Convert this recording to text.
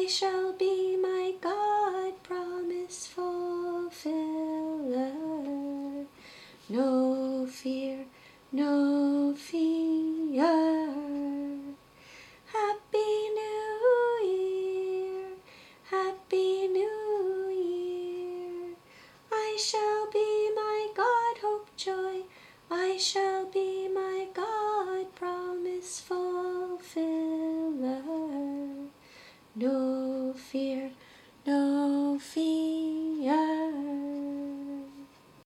I shall be my God promise fulfiller. No fear, no fear. Happy New Year, Happy New Year. I shall be my God, hope, joy. I shall be